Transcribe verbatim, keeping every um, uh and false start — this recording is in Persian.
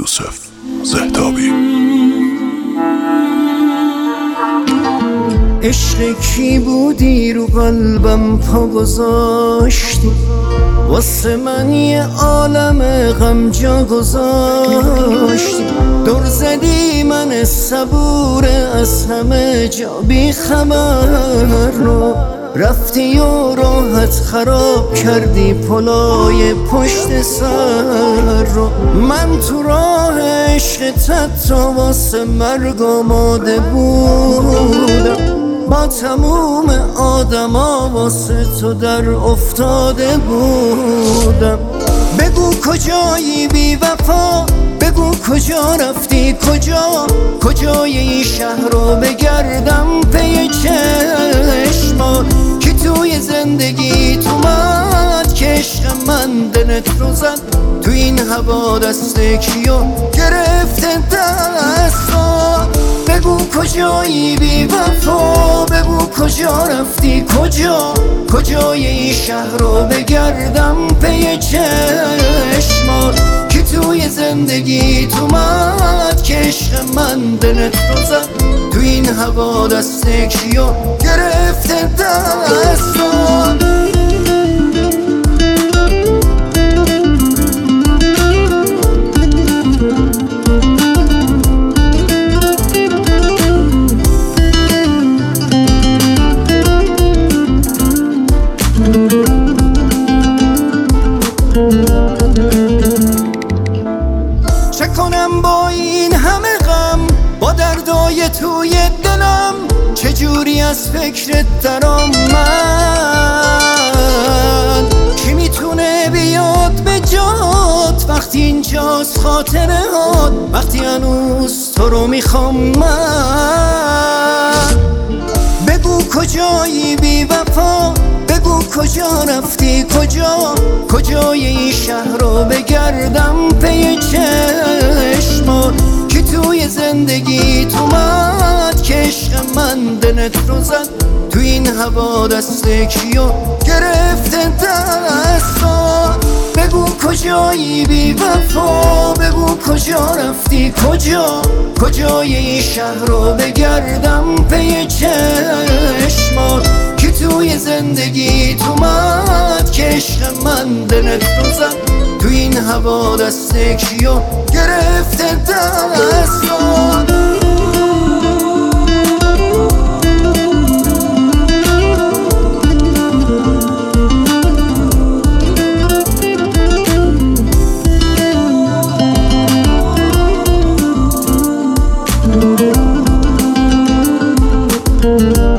یوسف زهتابی. عشق کی بودی رو قلبم پا گذاشتی، واسه من یه عالم غم جا گذاشتی. دور زدی من صبور از همه جا بی خبر رو، رفتی و راحت خراب کردی پلای پشت سر رو. من تو راه عشقت تا واسه مرگ آماده بودم، با تموم آدما واسه تو در افتاده بودم. بگو کجایی بی وفا، بگو کجا رفتی، کجا کجای این شهر رو بگردم پی چشمات. کی توی زندگی تو اومد که عشق من دلت رو زد، تو این هوا دست کیو گرفته دستات. بگو کجایی بی وفا، بگو کجا رفتی، کجا کجای این شهر رو بگردم پی چشمات. کی توی زندگی تو اومد که عشق من دلت رو زد، تو این هوا دست کیو گرفته دستات. چه کنم با این همه غم، با دردای توی دلم، چجوری از فکرت درام من. کی میتونه بیاد به جات وقتی اینجاست خاطره هات، وقتی هنوز تو رو میخوام من. بگو کجایی بی وفا، بگو کجا رفتی، کجا کجای این شهر رو بگردم پی چشمات. کی توی زندگی تو اومد که عشق من دلت رو زد، تو این هوا دست کیو گرفته دستات. بگو کجایی بی وفا، بگو کجا رفتی، کجا کجای این شهر رو بگردم پی چشمات. کی توی زندگی تو اومد که عشق من دلت رو زد، تو این هوا دست کیو گرفته دستات. thank you